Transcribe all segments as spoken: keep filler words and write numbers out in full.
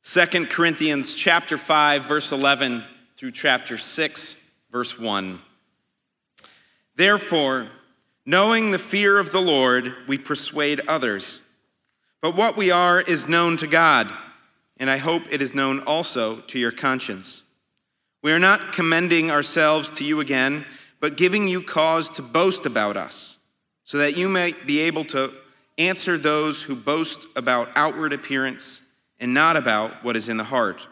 Second Corinthians chapter five, verse eleven through chapter six, verse one. Therefore, knowing the fear of the Lord, we persuade others. But what we are is known to God, and I hope it is known also to your conscience. We are not commending ourselves to you again, but giving you cause to boast about us, so that you may be able to answer those who boast about outward appearance and not about what is in the heart.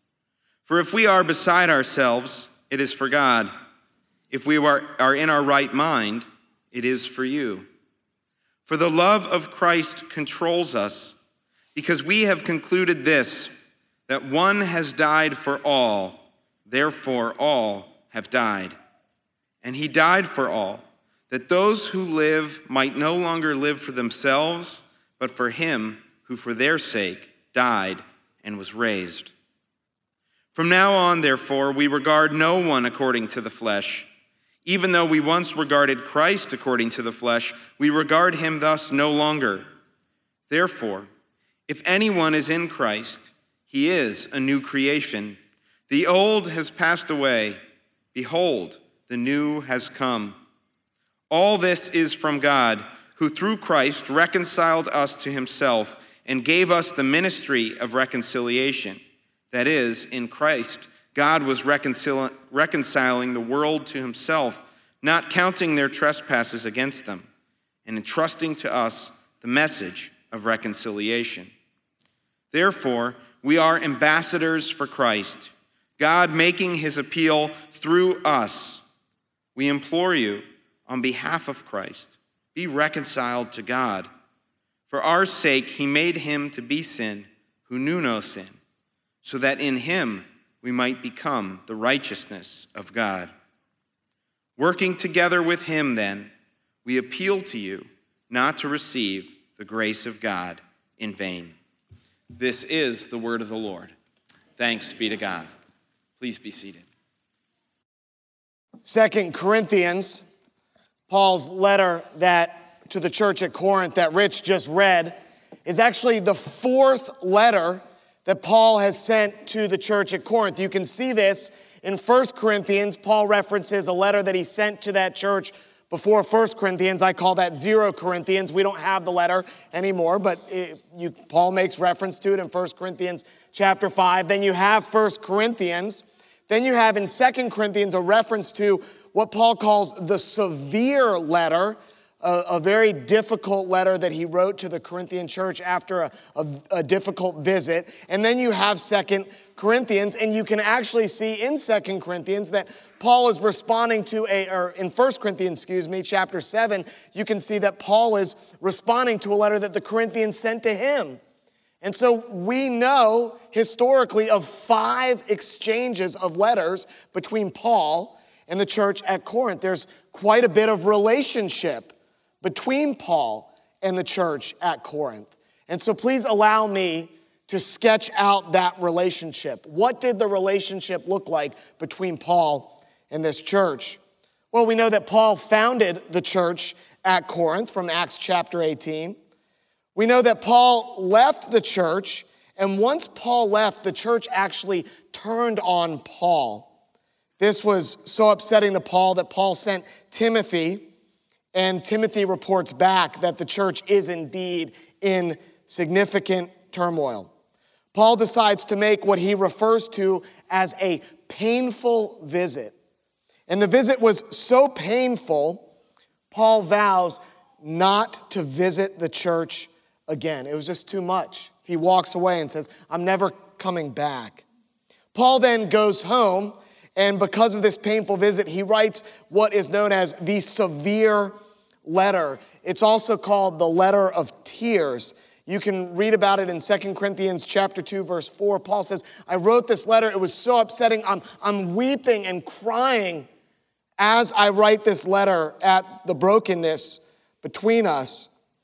For if we are beside ourselves, it is for God. If we are, are in our right mind, it is for you. For the love of Christ controls us, because we have concluded this, that one has died for all, therefore all have died. And he died for all, that those who live might no longer live for themselves, but for him who for their sake died and was raised. From now on, therefore, we regard no one according to the flesh. Even though we once regarded Christ according to the flesh, we regard him thus no longer. Therefore, if anyone is in Christ, he is a new creation. The old has passed away. Behold, the new has come. All this is from God, who through Christ reconciled us to himself and gave us the ministry of reconciliation. That is, in Christ, God was reconcil- reconciling the world to himself, not counting their trespasses against them, and entrusting to us the message of reconciliation. Therefore, we are ambassadors for Christ, God making his appeal through us. We implore you, on behalf of Christ, be reconciled to God. For our sake, he made him to be sin who knew no sin, so that in him we might become the righteousness of God. Working together with him, then, we appeal to you not to receive the grace of God in vain. This is the word of the Lord. Thanks be to God. Please be seated. Second Corinthians, Paul's letter that to the church at Corinth that Rich just read, is actually the fourth letter that Paul has sent to the church at Corinth. You can see this in First Corinthians. Paul references a letter that he sent to that church before First Corinthians. I call that Zero Corinthians. We don't have the letter anymore, but it, you, Paul makes reference to it in First Corinthians chapter five. Then you have First Corinthians. Then you have in Second Corinthians a reference to what Paul calls the severe letter, a, a very difficult letter that he wrote to the Corinthian church after a, a, a difficult visit. And then you have Second Corinthians, and you can actually see in Second Corinthians that Paul is responding to a, or in First Corinthians, excuse me, chapter seven, you can see that Paul is responding to a letter that the Corinthians sent to him. And so we know historically of five exchanges of letters between Paul and the church at Corinth. There's quite a bit of relationship between Paul and the church at Corinth. And so please allow me to sketch out that relationship. What did the relationship look like between Paul and this church? Well, we know that Paul founded the church at Corinth from Acts chapter eighteen. We know that Paul left the church, and once Paul left, the church actually turned on Paul. This was so upsetting to Paul that Paul sent Timothy, and Timothy reports back that the church is indeed in significant turmoil. Paul decides to make what he refers to as a painful visit. And the visit was so painful, Paul vows not to visit the church again. It was just too much. He walks away and says, I'm never coming back. Paul then goes home, and because of this painful visit, he writes what is known as the severe letter. It's also called the letter of tears. You can read about it in Second Corinthians chapter two, verse four. Paul says, I wrote this letter. It was so upsetting. I'm, I'm weeping and crying as I write this letter at the brokenness between us.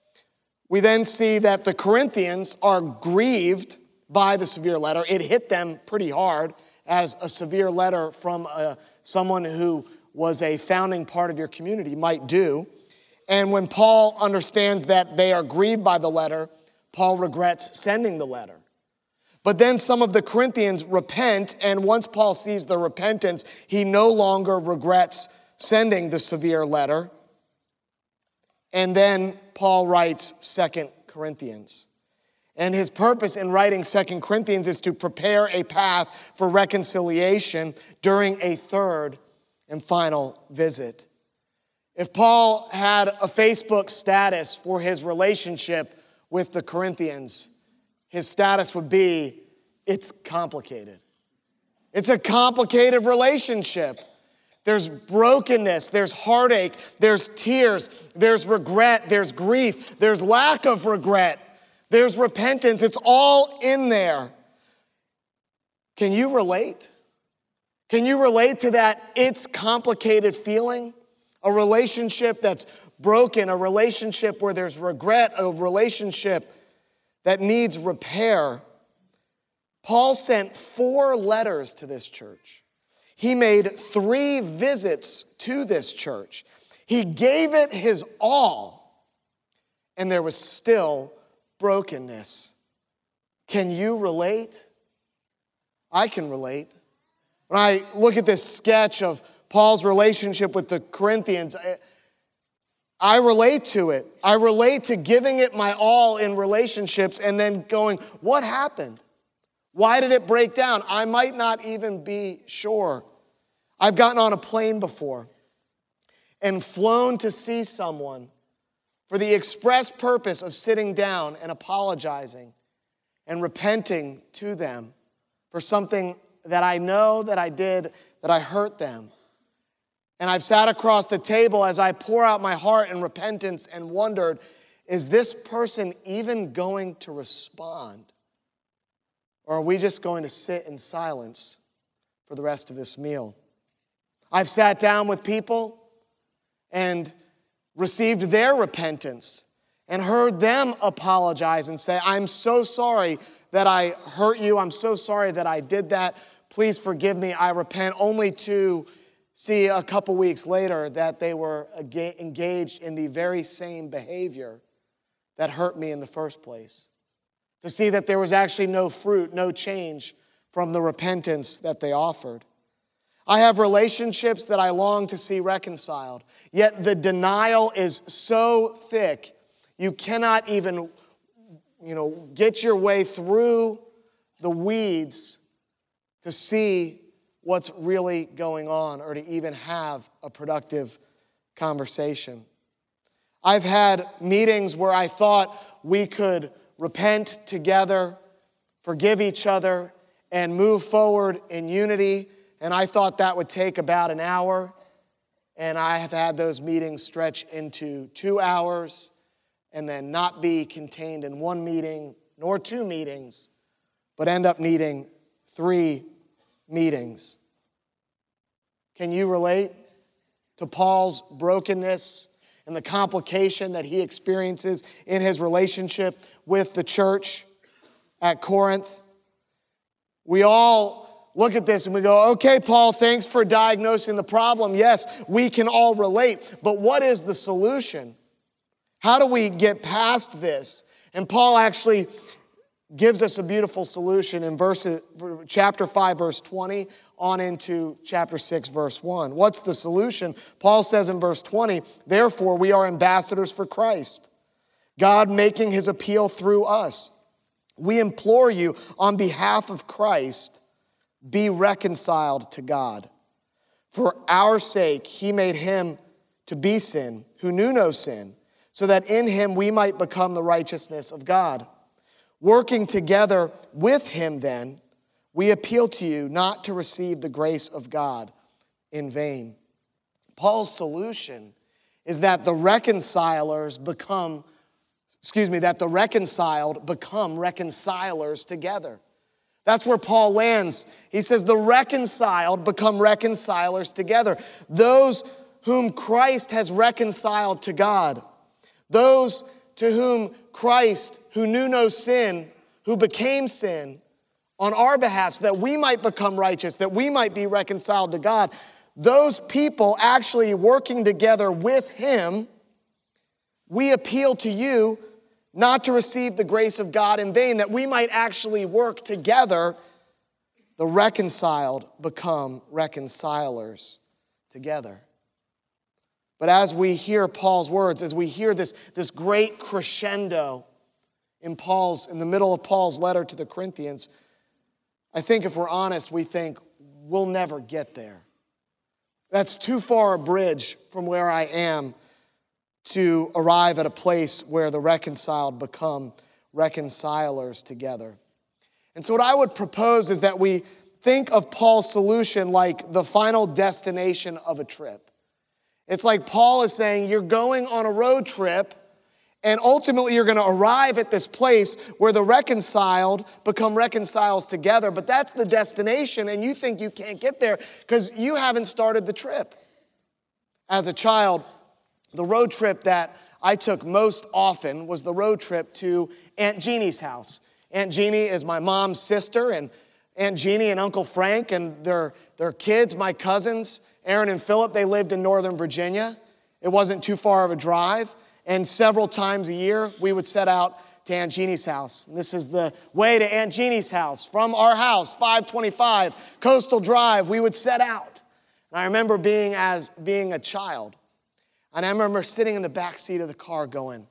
We then see that the Corinthians are grieved by the severe letter. It hit them pretty hard as a severe letter from a, someone who was a founding part of your community might do. And when Paul understands that they are grieved by the letter, Paul regrets sending the letter. But then some of the Corinthians repent, and once Paul sees the repentance, he no longer regrets sending the severe letter. And then Paul writes Second Corinthians. And his purpose in writing Second Corinthians is to prepare a path for reconciliation during a third and final visit. If Paul had a Facebook status for his relationship with the Corinthians, his status would be, it's complicated. It's a complicated relationship. There's brokenness, there's heartache, there's tears, there's regret, there's grief, there's lack of regret, there's repentance. It's all in there. Can you relate? Can you relate to that it's complicated feeling? A relationship that's broken, a relationship where there's regret, a relationship that needs repair. Paul sent four letters to this church. He made three visits to this church. He gave it his all, and there was still brokenness. Can you relate? I can relate. When I look at this sketch of Paul's relationship with the Corinthians, I, I relate to it. I relate to giving it my all in relationships and then going, what happened? Why did it break down? I might not even be sure. I've gotten on a plane before and flown to see someone for the express purpose of sitting down and apologizing and repenting to them for something that I know that I did, that I hurt them. And I've sat across the table as I pour out my heart in repentance and wondered, is this person even going to respond? Or are we just going to sit in silence for the rest of this meal? I've sat down with people and received their repentance and heard them apologize and say, I'm so sorry that I hurt you. I'm so sorry that I did that. Please forgive me. I repent, only to see a couple weeks later that they were engaged in the very same behavior that hurt me in the first place. To see that there was actually no fruit, no change from the repentance that they offered. I have relationships that I long to see reconciled, yet the denial is so thick, you cannot even, you know, get your way through the weeds to see what's really going on or to even have a productive conversation. I've had meetings where I thought we could repent together, forgive each other, and move forward in unity. And I thought that would take about an hour. And I have had those meetings stretch into two hours and then not be contained in one meeting nor two meetings, but end up needing three meetings. Can you relate to Paul's brokenness and the complication that he experiences in his relationship with the church at Corinth? We all look at this and we go, okay, Paul, thanks for diagnosing the problem. Yes, we can all relate, but what is the solution? How do we get past this? And Paul actually gives us a beautiful solution in verses, chapter five, verse twenty, on into chapter six, verse one. What's the solution? Paul says in verse twenty, therefore we are ambassadors for Christ, God making his appeal through us. We implore you on behalf of Christ, be reconciled to God. For our sake, he made him to be sin, who knew no sin, so that in him we might become the righteousness of God. Working together with him then, we appeal to you not to receive the grace of God in vain. Paul's solution is that the reconcilers become, excuse me, that the reconciled become reconcilers together. That's where Paul lands. He says the reconciled become reconcilers together. Those whom Christ has reconciled to God. Those to whom Christ, who knew no sin, who became sin on our behalf so that we might become righteous, that we might be reconciled to God. Those people actually working together with him, we appeal to you not to receive the grace of God in vain, that we might actually work together, the reconciled become reconcilers together. But as we hear Paul's words, as we hear this, this great crescendo in Paul's, in the middle of Paul's letter to the Corinthians, I think if we're honest, we think we'll never get there. That's too far a bridge from where I am to arrive at a place where the reconciled become reconcilers together. And so what I would propose is that we think of Paul's solution like the final destination of a trip. It's like Paul is saying, you're going on a road trip, and ultimately you're going to arrive at this place where the reconciled become reconciles together. But that's the destination, and you think you can't get there because you haven't started the trip. As a child, the road trip that I took most often was the road trip to Aunt Jeannie's house. Aunt Jeannie is my mom's sister, and Aunt Jeannie and Uncle Frank and their, their kids, my cousins, Aaron and Philip, they lived in Northern Virginia. It wasn't too far of a drive. And several times a year, we would set out to Aunt Jeannie's house. And this is the way to Aunt Jeannie's house. From our house, five twenty-five, Coastal Drive, we would set out. And I remember being as being a child. And I remember sitting in the back seat of the car going,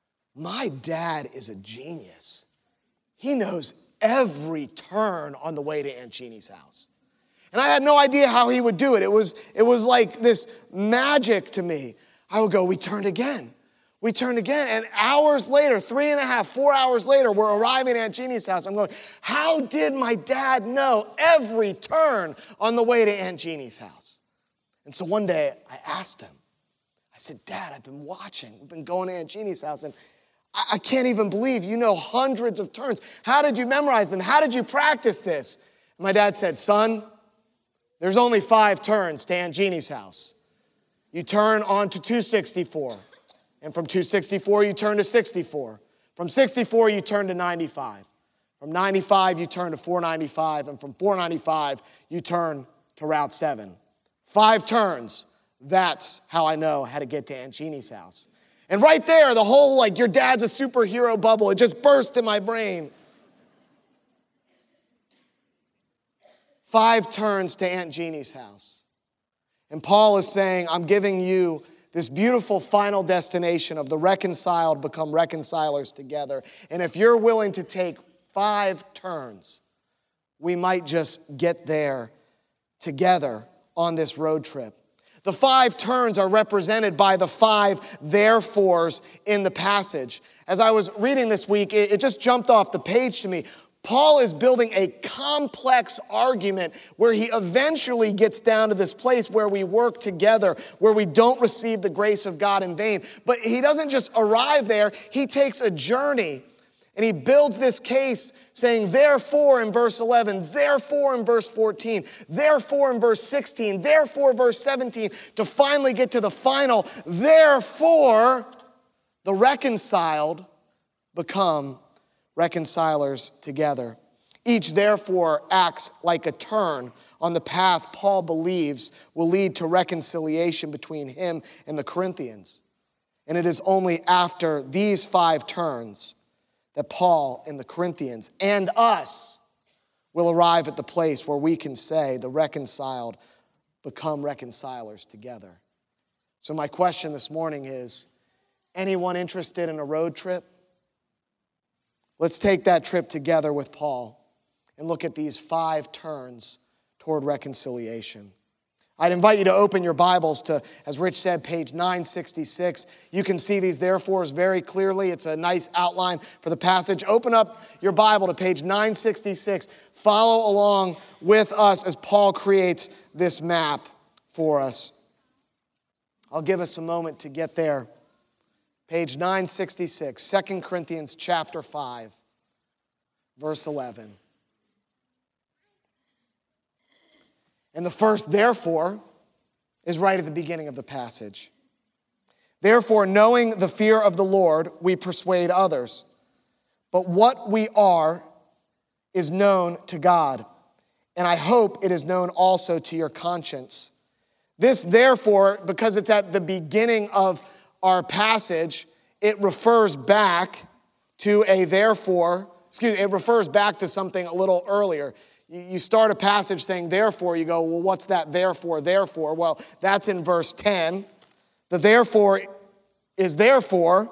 my dad is a genius. He knows every turn on the way to Aunt Jeannie's house. And I had no idea how he would do it. It was, it was like this magic to me. I would go, we turned again. We turned again. And hours later, three and a half, four hours later, we're arriving at Aunt Jeannie's house. I'm going, how did my dad know every turn on the way to Aunt Jeannie's house? And so one day I asked him, I said, Dad, I've been watching. We've been going to Aunt Jeannie's house, and I, I can't even believe you know hundreds of turns. How did you memorize them? How did you practice this? And my dad said, son, there's only five turns to Aunt Jeannie's house. You turn onto two sixty-four. And from two sixty-four, you turn to sixty-four. From sixty-four, you turn to ninety-five. From ninety-five, you turn to four ninety-five. And from four ninety-five, you turn to Route seven. Five turns. That's how I know how to get to Aunt Jeannie's house. And right there, the whole, like, your dad's a superhero bubble, it just burst in my brain. Five turns to Aunt Jeannie's house. And Paul is saying, I'm giving you this beautiful final destination of the reconciled become reconcilers together. And if you're willing to take five turns, we might just get there together on this road trip. The five turns are represented by the five therefores in the passage. As I was reading this week, it, it just jumped off the page to me. Paul is building a complex argument where he eventually gets down to this place where we work together, where we don't receive the grace of God in vain. But he doesn't just arrive there, he takes a journey and he builds this case saying, therefore in verse eleven, therefore in verse fourteen, therefore in verse sixteen, therefore verse seventeen, to finally get to the final, therefore the reconciled become reconcilers together. Each therefore acts like a turn on the path Paul believes will lead to reconciliation between him and the Corinthians. And it is only after these five turns that Paul and the Corinthians and us will arrive at the place where we can say the reconciled become reconcilers together. So my question this morning is, anyone interested in a road trip? Let's take that trip together with Paul and look at these five turns toward reconciliation. I'd invite you to open your Bibles to, as Rich said, page nine sixty-six. You can see these therefores very clearly. It's a nice outline for the passage. Open up your Bible to page nine sixty-six. Follow along with us as Paul creates this map for us. I'll give us a moment to get there. Page nine sixty-six, Second Corinthians chapter five, verse eleven. And the first therefore is right at the beginning of the passage. Therefore, knowing the fear of the Lord, we persuade others. But what we are is known to God, and I hope it is known also to your conscience. This therefore, because it's at the beginning of our passage, it refers back to a therefore, excuse me, it refers back to something a little earlier. You, you start a passage saying therefore, you go, well, what's that therefore, therefore? Well, that's in verse ten. The therefore is therefore,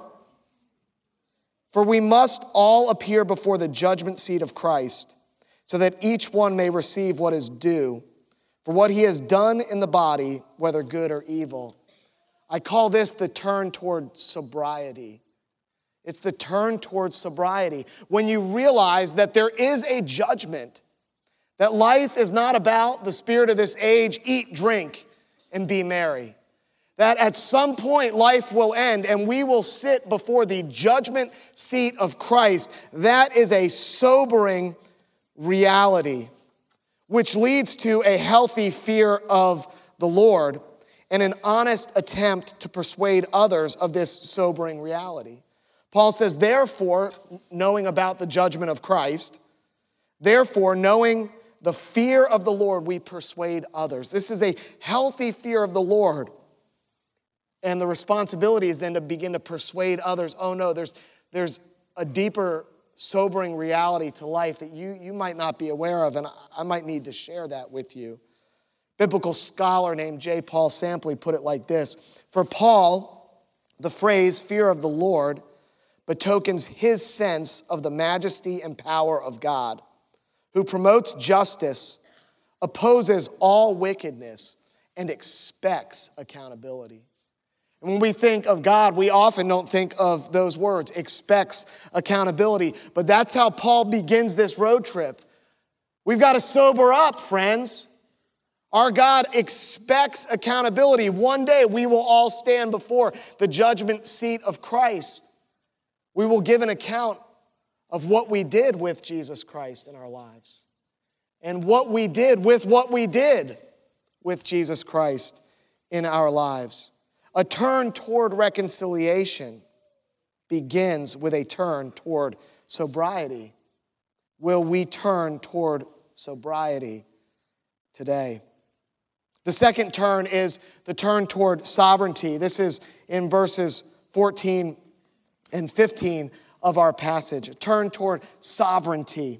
for we must all appear before the judgment seat of Christ, so that each one may receive what is due for what he has done in the body, whether good or evil. I call this the turn toward sobriety. It's the turn toward sobriety. When you realize that there is a judgment, that life is not about the spirit of this age, eat, drink, and be merry. That at some point life will end and we will sit before the judgment seat of Christ. That is a sobering reality, which leads to a healthy fear of the Lord and an honest attempt to persuade others of this sobering reality. Paul says, therefore, knowing about the judgment of Christ, therefore, knowing the fear of the Lord, we persuade others. This is a healthy fear of the Lord. And the responsibility is then to begin to persuade others, oh no, there's, there's a deeper, sobering reality to life that you, you might not be aware of, and I might need to share that with you. Biblical scholar named J. Paul Sampley put it like this: for Paul, the phrase fear of the Lord betokens his sense of the majesty and power of God, who promotes justice, opposes all wickedness, and expects accountability. And when we think of God, we often don't think of those words, expects accountability. But that's how Paul begins this road trip. We've got to sober up, friends. Our God expects accountability. One day we will all stand before the judgment seat of Christ. We will give an account of what we did with Jesus Christ in our lives and what we did with what we did with Jesus Christ in our lives. A turn toward reconciliation begins with a turn toward sobriety. Will we turn toward sobriety today? The second turn is the turn toward sovereignty. This is in verses fourteen and fifteen of our passage. A turn toward sovereignty.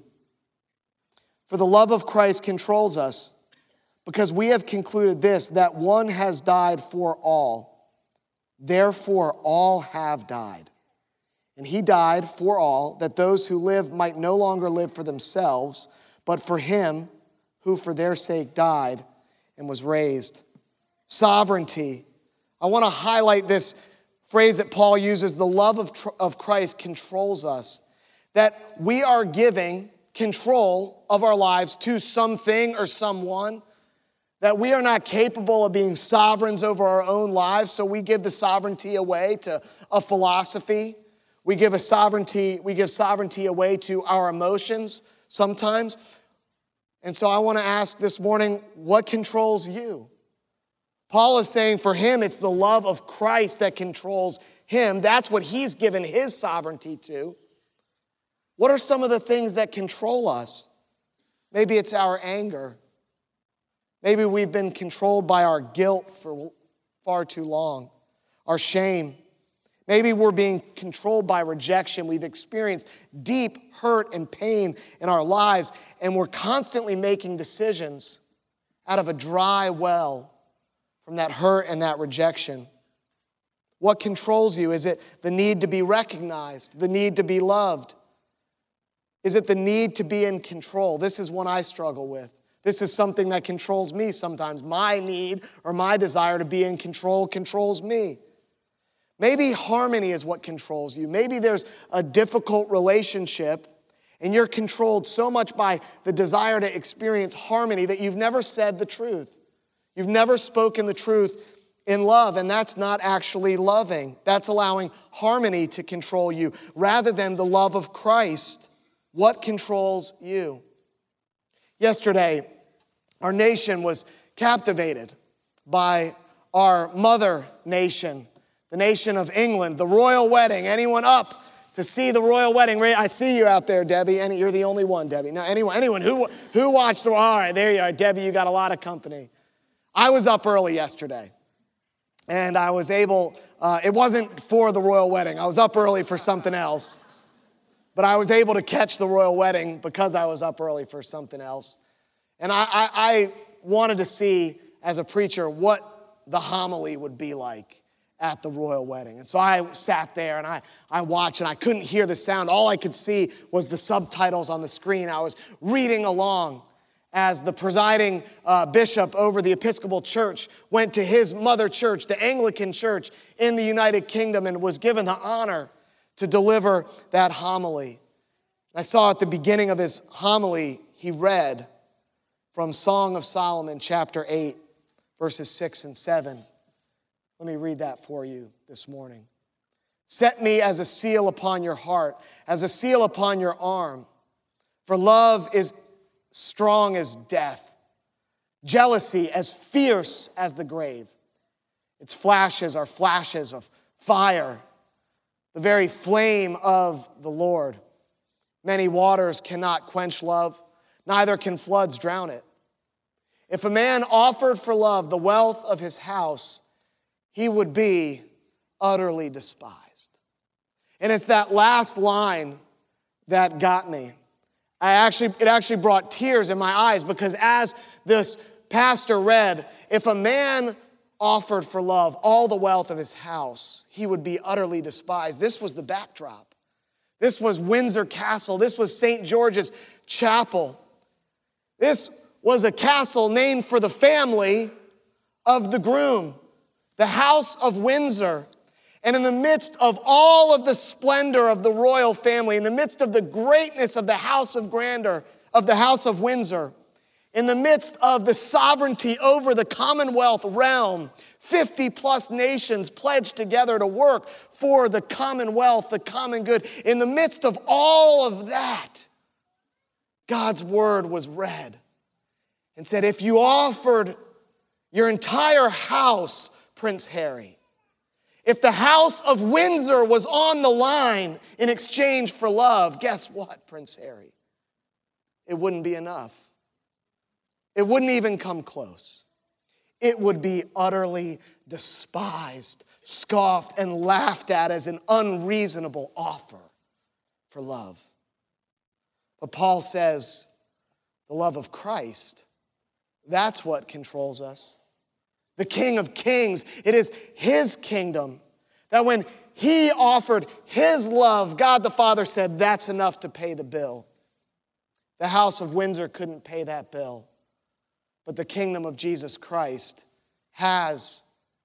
For the love of Christ controls us, because we have concluded this, that one has died for all. Therefore, all have died. And he died for all, that those who live might no longer live for themselves, but for him who for their sake died and was raised. Sovereignty. I want to highlight this phrase that Paul uses, the love of, of Christ controls us. That we are giving control of our lives to something or someone. That we are not capable of being sovereigns over our own lives, so we give the sovereignty away to a philosophy. We give a sovereignty, we give sovereignty away to our emotions sometimes. And so I want to ask this morning, what controls you? Paul is saying for him, it's the love of Christ that controls him. That's what he's given his sovereignty to. What are some of the things that control us? Maybe it's our anger. Maybe we've been controlled by our guilt for far too long, our shame. Maybe we're being controlled by rejection. We've experienced deep hurt and pain in our lives, and we're constantly making decisions out of a dry well from that hurt and that rejection. What controls you? Is it the need to be recognized, the need to be loved? Is it the need to be in control? This is one I struggle with. This is something that controls me sometimes. My need or my desire to be in control controls me. Maybe harmony is what controls you. Maybe there's a difficult relationship and you're controlled so much by the desire to experience harmony that you've never said the truth. You've never spoken the truth in love, and that's not actually loving. That's allowing harmony to control you rather than the love of Christ. What controls you? Yesterday, our nation was captivated by our mother nation, the nation of England, the royal wedding. Anyone up to see the royal wedding? I see you out there, Debbie. Any, you're the only one, Debbie. No, anyone, anyone who who watched the? All right, there you are, Debbie. You got a lot of company. I was up early yesterday, and I was able. Uh, it wasn't for the royal wedding. I was up early for something else. but I was able to catch the royal wedding because I was up early for something else. And I, I, I wanted to see, as a preacher, what the homily would be like at the royal wedding. And so I sat there and I, I watched, and I couldn't hear the sound. All I could see was the subtitles on the screen. I was reading along as the presiding uh, bishop over the Episcopal Church went to his mother church, the Anglican Church in the United Kingdom, and was given the honor to deliver that homily. I saw at the beginning of his homily, he read from Song of Solomon, chapter eight, verses six and seven. Let me read that for you this morning. Set me as a seal upon your heart, as a seal upon your arm. For love is strong as death, jealousy as fierce as the grave. Its flashes are flashes of fire, the very flame of the Lord. Many waters cannot quench love, neither can floods drown it. If a man offered for love the wealth of his house, he would be utterly despised. And it's that last line that got me. I actually, it actually brought tears in my eyes, because as this pastor read, if a man offered for love all the wealth of his house, he would be utterly despised. This was the backdrop. This was Windsor Castle. This was Saint George's Chapel. This was a castle named for the family of the groom, the House of Windsor. And in the midst of all of the splendor of the royal family, in the midst of the greatness of the House of Grandeur, of the House of Windsor, in the midst of the sovereignty over the Commonwealth realm, fifty plus nations pledged together to work for the Commonwealth, the common good. In the midst of all of that, God's word was read and said, if you offered your entire house, Prince Harry, if the House of Windsor was on the line in exchange for love, guess what, Prince Harry? It wouldn't be enough. It wouldn't even come close. It would be utterly despised, scoffed, and laughed at as an unreasonable offer for love. But Paul says the love of Christ, that's what controls us. The King of Kings, it is his kingdom that when he offered his love, God the Father said that's enough to pay the bill. The House of Windsor couldn't pay that bill. But the kingdom of Jesus Christ has,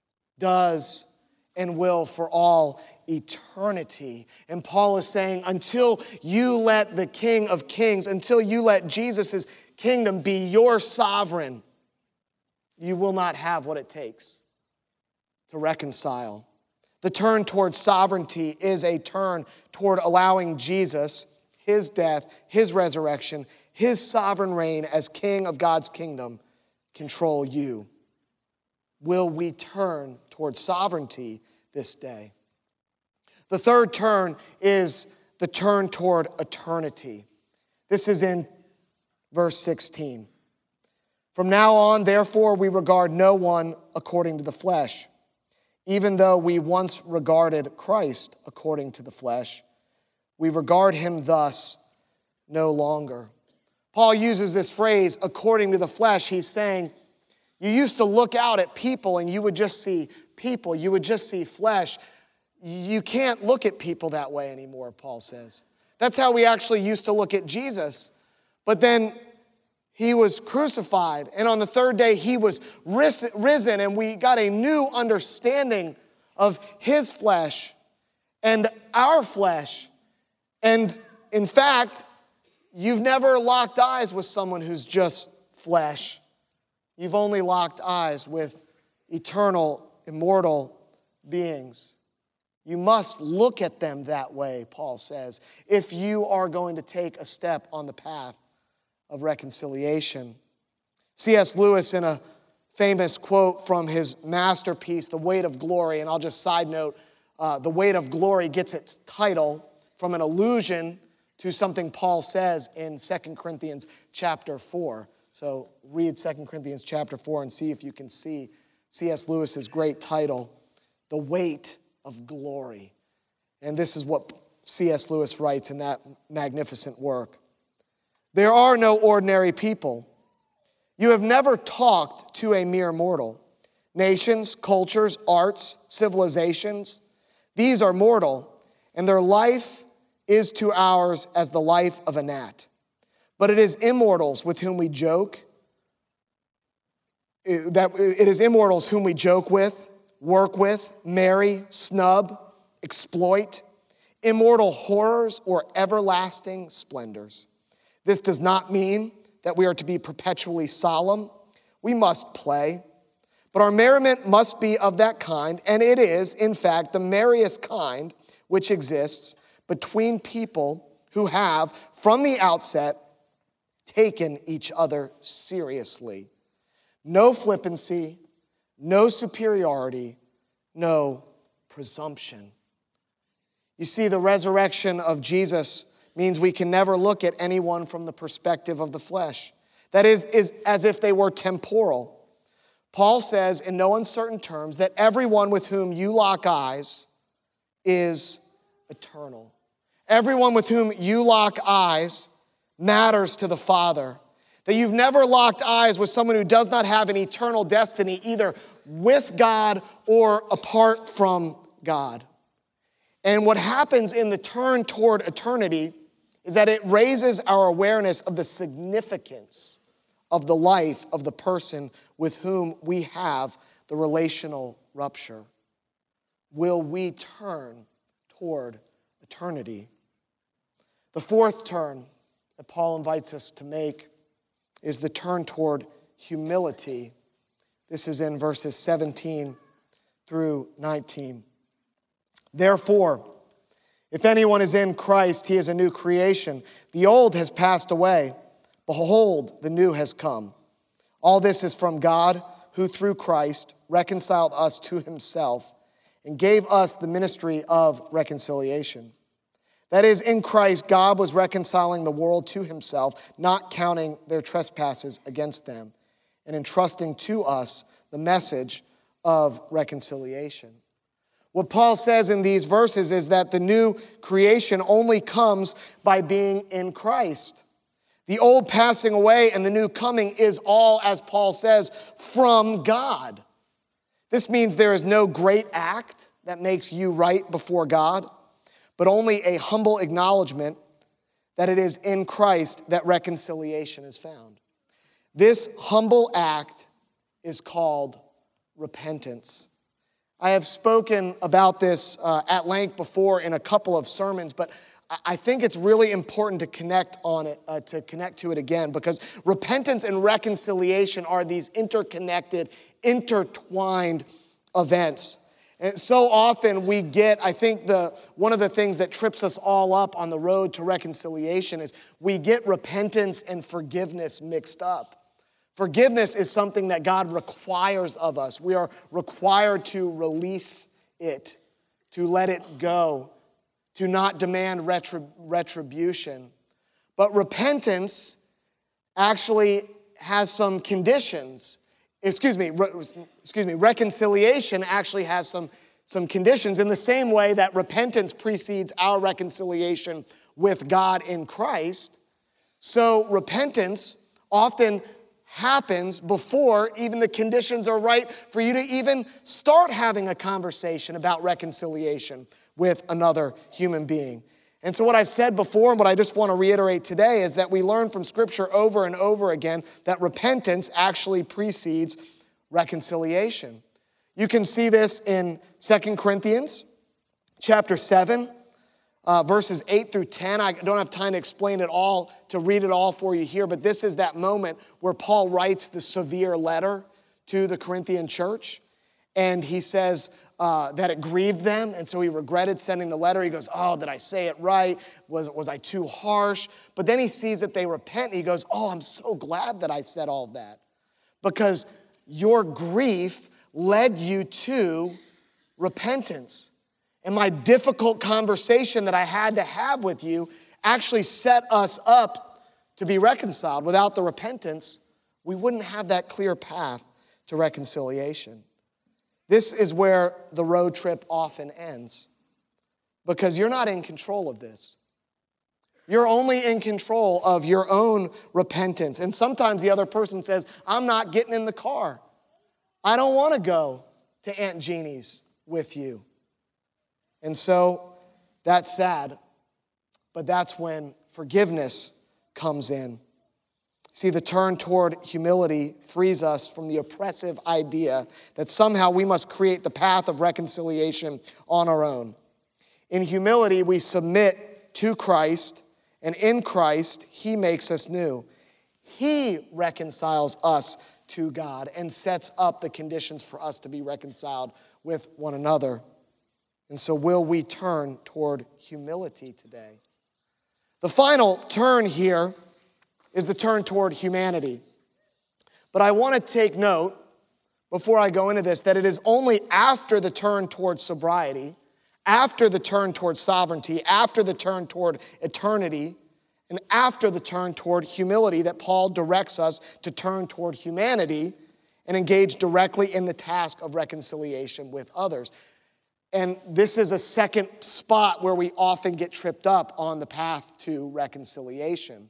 does, and will for all eternity. And Paul is saying, until you let the King of Kings, until you let Jesus' kingdom be your sovereign, you will not have what it takes to reconcile. The turn toward sovereignty is a turn toward allowing Jesus, his death, his resurrection, his sovereign reign as king of God's kingdom, control you. Will we turn toward sovereignty this day? The third turn is the turn toward eternity. This is in verse sixteen. From now on, therefore, we regard no one according to the flesh. Even though we once regarded Christ according to the flesh, we regard him thus no longer. Paul uses this phrase, according to the flesh. He's saying, you used to look out at people and you would just see people. You would just see flesh. You can't look at people that way anymore, Paul says. That's how we actually used to look at Jesus. But then he was crucified, and on the third day he was risen, and we got a new understanding of his flesh and our flesh. And in fact, you've never locked eyes with someone who's just flesh. You've only locked eyes with eternal, immortal beings. You must look at them that way, Paul says, if you are going to take a step on the path of reconciliation. C S Lewis, in a famous quote from his masterpiece, The Weight of Glory, and I'll just side note, uh, The Weight of Glory gets its title from an allusion to something Paul says in Second Corinthians chapter four. So read Second Corinthians chapter four and see if you can see C S Lewis's great title, The Weight of Glory. And this is what C S Lewis writes in that magnificent work. There are no ordinary people. You have never talked to a mere mortal. Nations, cultures, arts, civilizations, these are mortal, and their life is to ours as the life of a gnat. But it is immortals with whom we joke, that it is immortals whom we joke with, work with, marry, snub, exploit, immortal horrors or everlasting splendors. This does not mean that we are to be perpetually solemn. We must play. But our merriment must be of that kind, and it is, in fact, the merriest kind which exists between people who have, from the outset, taken each other seriously. No flippancy, no superiority, no presumption. You see, the resurrection of Jesus means we can never look at anyone from the perspective of the flesh. That is, is as if they were temporal. Paul says in no uncertain terms that everyone with whom you lock eyes is eternal. Everyone with whom you lock eyes matters to the Father. That you've never locked eyes with someone who does not have an eternal destiny, either with God or apart from God. And what happens in the turn toward eternity is that it raises our awareness of the significance of the life of the person with whom we have the relational rupture. Will we turn toward eternity? The fourth turn that Paul invites us to make is the turn toward humility. This is in verses seventeen through nineteen. Therefore, if anyone is in Christ, he is a new creation. The old has passed away. Behold, the new has come. All this is from God, who through Christ reconciled us to himself and gave us the ministry of reconciliation. That is, in Christ, God was reconciling the world to himself, not counting their trespasses against them, and entrusting to us the message of reconciliation. What Paul says in these verses is that the new creation only comes by being in Christ. The old passing away and the new coming is all, as Paul says, from God. This means there is no great act that makes you right before God, but only a humble acknowledgement that it is in Christ that reconciliation is found. This humble act is called repentance. I have spoken about this uh, at length before in a couple of sermons, but I think it's really important to connect on it, uh, to connect to it again, because repentance and reconciliation are these interconnected, intertwined events. And so often we get, I think the one of the things that trips us all up on the road to reconciliation is we get repentance and forgiveness mixed up. Forgiveness is something that God requires of us. We are required to release it, to let it go, to not demand retrib- retribution. But repentance actually has some conditions. Excuse me, re- excuse me, reconciliation actually has some, some conditions in the same way that repentance precedes our reconciliation with God in Christ. So repentance often happens before even the conditions are right for you to even start having a conversation about reconciliation with another human being. And so what I've said before and what I just want to reiterate today is that we learn from Scripture over and over again that repentance actually precedes reconciliation. You can see this in Second Corinthians chapter seven, Uh, verses eight through ten. I don't have time to explain it all, to read it all for you here, but this is that moment where Paul writes the severe letter to the Corinthian church, and he says uh, that it grieved them, and so he regretted sending the letter. He goes, oh, did I say it right? Was, was I too harsh? But then he sees that they repent, and he goes, oh, I'm so glad that I said all of that, because your grief led you to repentance. And my difficult conversation that I had to have with you actually set us up to be reconciled. Without the repentance, we wouldn't have that clear path to reconciliation. This is where the road trip often ends. because you're not in control of this. You're only in control of your own repentance. And sometimes the other person says, I'm not getting in the car. I don't want to go to Aunt Jeannie's with you. And so that's sad, but that's when forgiveness comes in. See, the turn toward humility frees us from the oppressive idea that somehow we must create the path of reconciliation on our own. In humility, we submit to Christ, and in Christ, he makes us new. He reconciles us to God and sets up the conditions for us to be reconciled with one another. And so will we turn toward humility today? The final turn here is the turn toward humanity. But I want to take note, before I go into this, that it is only after the turn toward sobriety, after the turn toward sovereignty, after the turn toward eternity, and after the turn toward humility that Paul directs us to turn toward humanity and engage directly in the task of reconciliation with others. And this is a second spot where we often get tripped up on the path to reconciliation.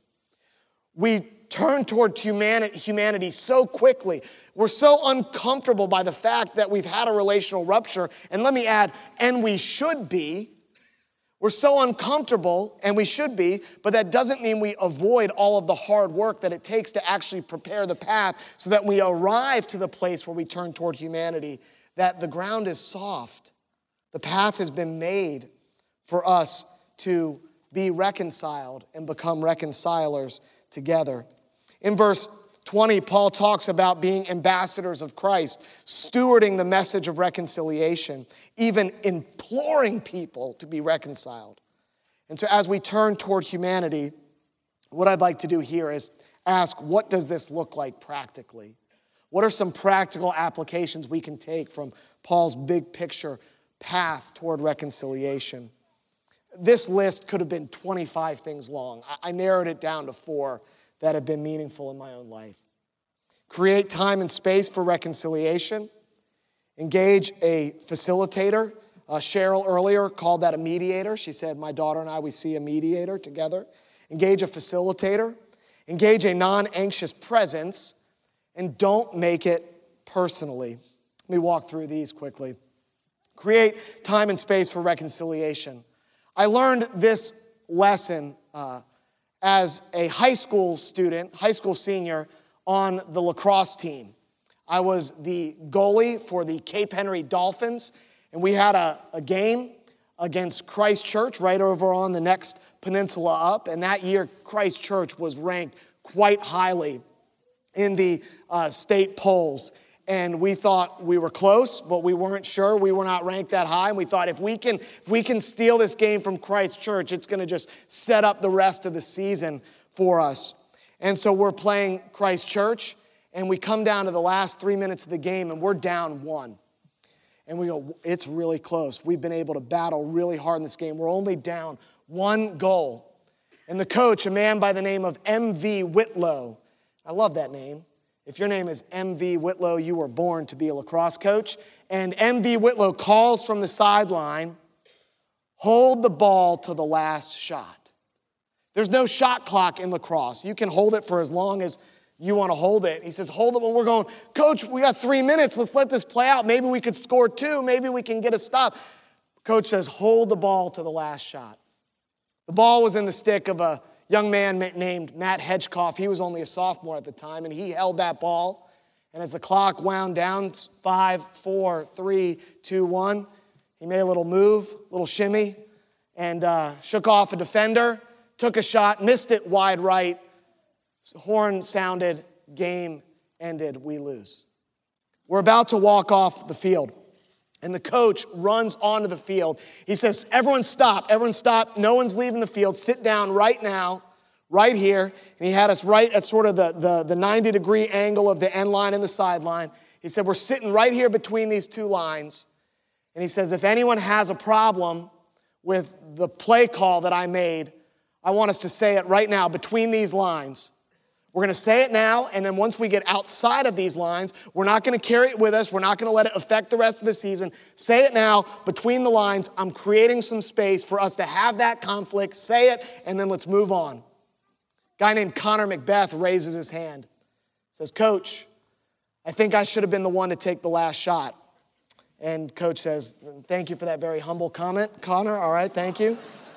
We turn toward humanity, humanity so quickly. We're so uncomfortable by the fact that we've had a relational rupture. And let me add, and we should be. We're so uncomfortable, and we should be, but that doesn't mean we avoid all of the hard work that it takes to actually prepare the path so that we arrive to the place where we turn toward humanity, that the ground is soft. The path has been made for us to be reconciled and become reconcilers together. In verse twenty, Paul talks about being ambassadors of Christ, stewarding the message of reconciliation, even imploring people to be reconciled. And so as we turn toward humanity, what I'd like to do here is ask, what does this look like practically? What are some practical applications we can take from Paul's big picture path toward reconciliation? This list could have been twenty-five things long. I narrowed it down to four that have been meaningful in my own life. Create time and space for reconciliation. Engage a facilitator. Uh, Cheryl earlier called that a mediator. She said, my daughter and I, we see a mediator together. Engage a facilitator. Engage a non-anxious presence. And don't make it personally. Let me walk through these quickly. Create time and space for reconciliation. I learned this lesson uh, as a high school student, high school senior, on the lacrosse team. I was the goalie for the Cape Henry Dolphins, and we had a, a game against Christ Church right over on the next peninsula up, and that year Christ Church was ranked quite highly in the uh, state polls. And we thought we were close, but we weren't sure. We were not ranked that high. And we thought if we can if we can steal this game from Christ Church, it's going to just set up the rest of the season for us. And so we're playing Christ Church, and we come down to the last three minutes of the game, and we're down one. And we go, it's really close. We've been able to battle really hard in this game. We're only down one goal. And the coach, a man by the name of M V Whitlow, I love that name. If your name is M V Whitlow, you were born to be a lacrosse coach. And M V Whitlow calls from the sideline, hold the ball to the last shot. There's no shot clock in lacrosse. You can hold it for as long as you want to hold it. He says, hold it when we're going, Coach, we got three minutes. Let's let this play out. Maybe we could score two. Maybe we can get a stop. Coach says, hold the ball to the last shot. The ball was in the stick of a young man named Matt Hedgecoff. He was only a sophomore at the time, and he held that ball. And as the clock wound down, five, four, three, two, one, he made a little move, a little shimmy, and uh, shook off a defender, took a shot, missed it wide right. Horn sounded, game ended, we lose. We're about to walk off the field. And the coach runs onto the field. He says, everyone stop, everyone stop. No one's leaving the field. Sit down right now, right here. And he had us right at sort of the, the, the ninety degree angle of the end line and the sideline. He said, we're sitting right here between these two lines. And he says, if anyone has a problem with the play call that I made, I want us to say it right now between these lines. We're going to say it now, and then once we get outside of these lines, we're not going to carry it with us. We're not going to let it affect the rest of the season. Say it now, between the lines. I'm creating some space for us to have that conflict. Say it, and then let's move on. A guy named Connor Macbeth raises his hand. Says, Coach, I think I should have been the one to take the last shot. And Coach says, thank you for that very humble comment, Connor. All right, thank you.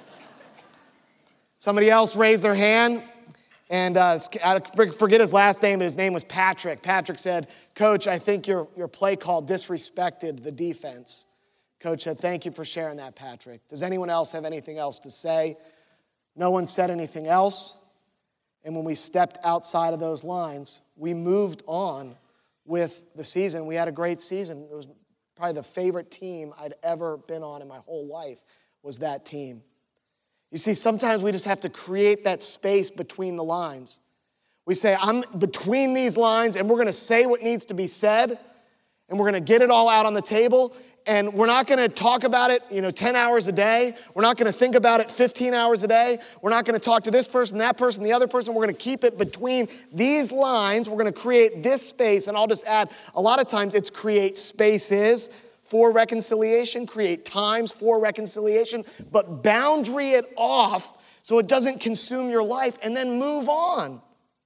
Somebody else raised their hand. And uh, I forget his last name, but his name was Patrick. Patrick said, Coach, I think your, your play call disrespected the defense. Coach said, thank you for sharing that, Patrick. Does anyone else have anything else to say? No one said anything else. And when we stepped outside of those lines, we moved on with the season. We had a great season. It was probably the favorite team I'd ever been on in my whole life was that team. You see, sometimes we just have to create that space between the lines. We say, I'm between these lines, and we're going to say what needs to be said, and we're going to get it all out on the table, and we're not going to talk about it, you know, ten hours a day. We're not going to think about it fifteen hours a day. We're not going to talk to this person, that person, the other person. We're going to keep it between these lines. We're going to create this space, and I'll just add, a lot of times it's create spaces for reconciliation, create times for reconciliation, but boundary it off so it doesn't consume your life, and then move on.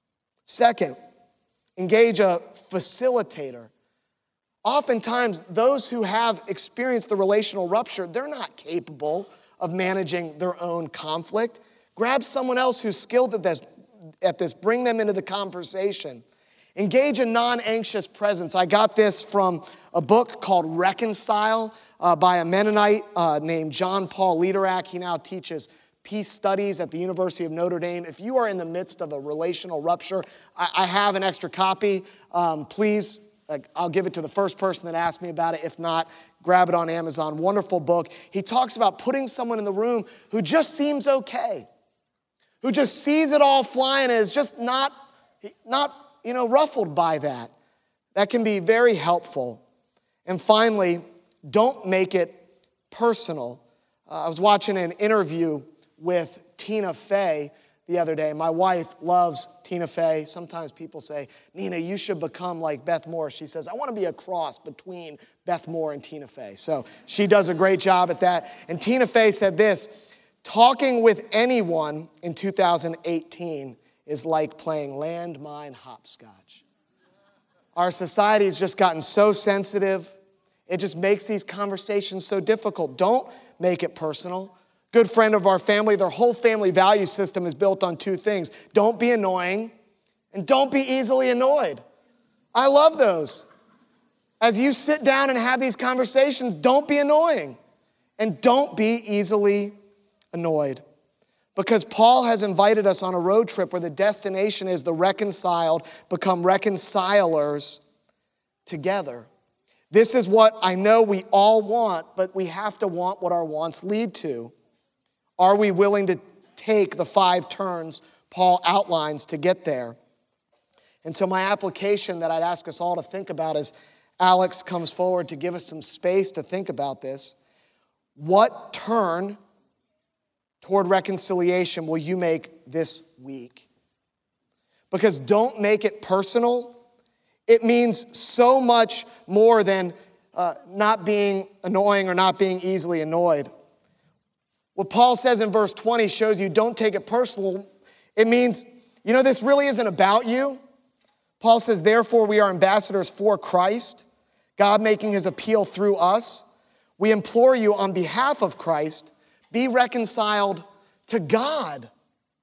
Second, engage a facilitator. Oftentimes, those who have experienced the relational rupture, they're not capable of managing their own conflict. Grab someone else who's skilled at this, at this, bring them into the conversation. Engage a non-anxious presence. I got this from a book called Reconcile uh, by a Mennonite uh, named John Paul Lederach. He now teaches peace studies at the University of Notre Dame. If you are in the midst of a relational rupture, I, I have an extra copy. Um, please, like, I'll give it to the first person that asked me about it. If not, grab it on Amazon. Wonderful book. He talks about putting someone in the room who just seems okay, who just sees it all flying and is just not, not you know, ruffled by that. That can be very helpful. And finally, don't make it personal. Uh, I was watching an interview with Tina Fey the other day. My wife loves Tina Fey. Sometimes people say, Nina, you should become like Beth Moore. She says, I want to be a cross between Beth Moore and Tina Fey. So she does a great job at that. And Tina Fey said this, talking with anyone in two thousand eighteen is like playing landmine hopscotch. Our society has just gotten so sensitive. It just makes these conversations so difficult. Don't make it personal. Good friend of our family, their whole family value system is built on two things. Don't be annoying, and don't be easily annoyed. I love those. As you sit down and have these conversations, don't be annoying, and don't be easily annoyed. Because Paul has invited us on a road trip where the destination is the reconciled become reconcilers together. This is what I know we all want, but we have to want what our wants lead to. Are we willing to take the five turns Paul outlines to get there? And so my application that I'd ask us all to think about as Alex comes forward to give us some space to think about this. What turn toward reconciliation will you make this week? Because don't make it personal. It means so much more than uh, not being annoying or not being easily annoyed. What Paul says in verse twenty shows you don't take it personal. It means, you know, this really isn't about you. Paul says, therefore we are ambassadors for Christ, God making his appeal through us. We implore you on behalf of Christ, be reconciled to God.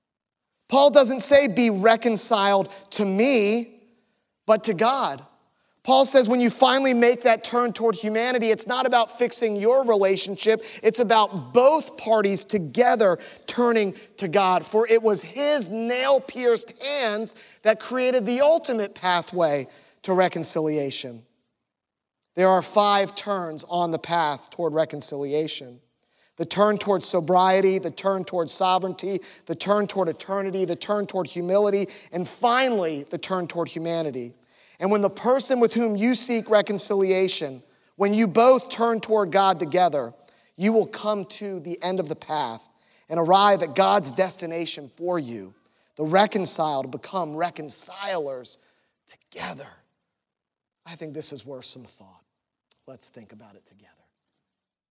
Paul doesn't say be reconciled to me, but to God. Paul says when you finally make that turn toward humanity, it's not about fixing your relationship. It's about both parties together turning to God. For it was his nail-pierced hands that created the ultimate pathway to reconciliation. There are five turns on the path toward reconciliation. The turn toward sobriety, the turn toward sovereignty, the turn toward eternity, the turn toward humility, and finally, the turn toward humanity. And when the person with whom you seek reconciliation, when you both turn toward God together, you will come to the end of the path and arrive at God's destination for you, the reconciled become reconcilers together. I think this is worth some thought. Let's think about it together.